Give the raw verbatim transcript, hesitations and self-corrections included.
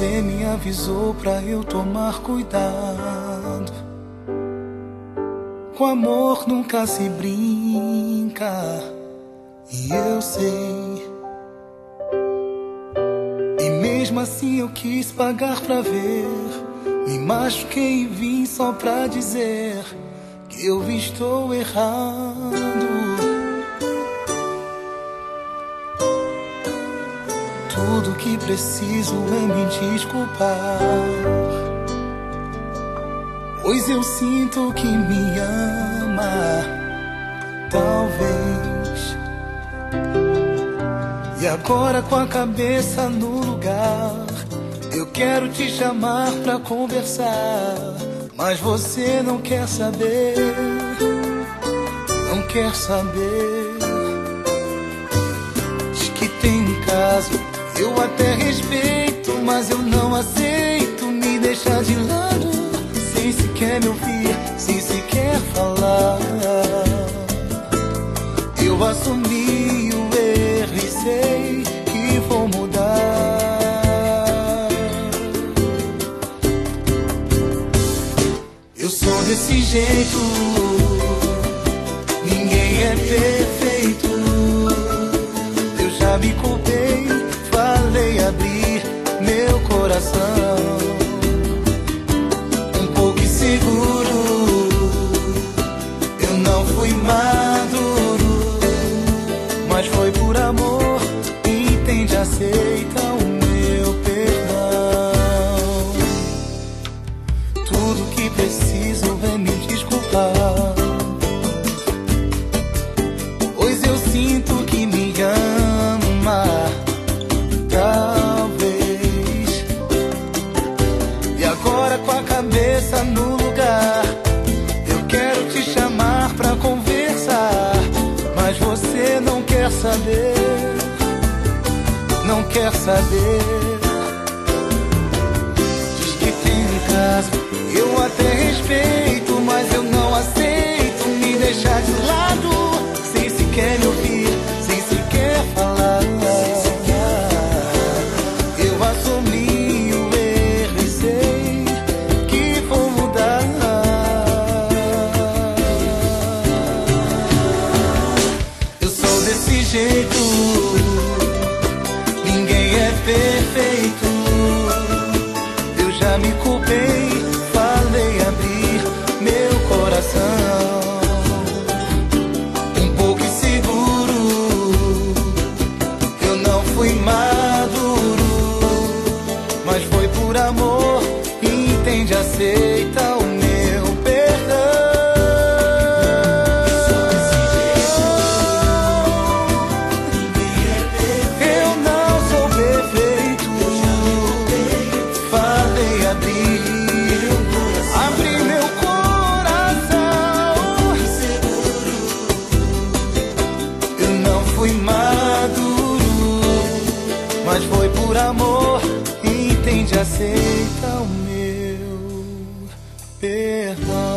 você me avisou pra eu tomar cuidado. Com amor nunca se brinca, e eu sei. E mesmo assim eu quis pagar pra ver. Me machuquei e vim só pra dizer que eu estou errado. Tudo que preciso é me desculpar, pois eu sinto que me ama, talvez. E agora com a cabeça no lugar, eu quero te chamar pra conversar, mas você não quer saber, não quer saber. Diz que tem um caso, eu até respeito, mas eu não aceito me deixar de lado, sem sequer me ouvir, sem sequer falar. Eu assumi o erro e sei que vou mudar. Eu sou desse jeito, ninguém é perfeito. Eu já me culpei, falei abrir meu coração, um pouco inseguro. Eu não fui maduro, mas foi por amor. Entende, aceita o meu perdão. Tudo que preciso é me desculpar, pois eu sinto que me ama, talvez. E agora com a cabeça no lugar, eu quero te chamar pra conversar, mas você não quer saber, não quer saber. Diz que tem um caso, eu até respeito, mas eu não aceito me deixar de lado, sem sequer me ouvir, sem sequer falar. Eu assumi o erro e sei que vou mudar. Eu sou desse jeito, ninguém é perfeito. Eu já me culpei, falei abrir meu coração, um pouco inseguro. Eu não fui maduro, mas foi por amor. Entende, aceita o meu perdão. Eu não sou perfeito, falei abrir, abri meu coração. Eu não fui maduro, mas foi por amor. Entende, aceita o meu perdão.